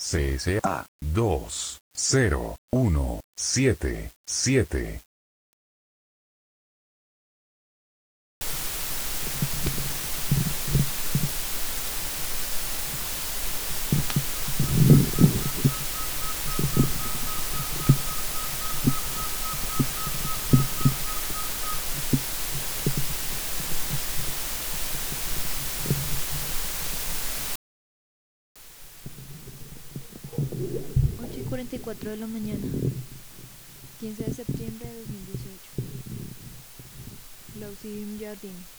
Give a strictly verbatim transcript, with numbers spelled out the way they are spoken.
C S A dos cero uno siete siete. ocho y cuarenta y cuatro de la mañana, quince de septiembre de dos mil dieciocho. Lausium Jardín.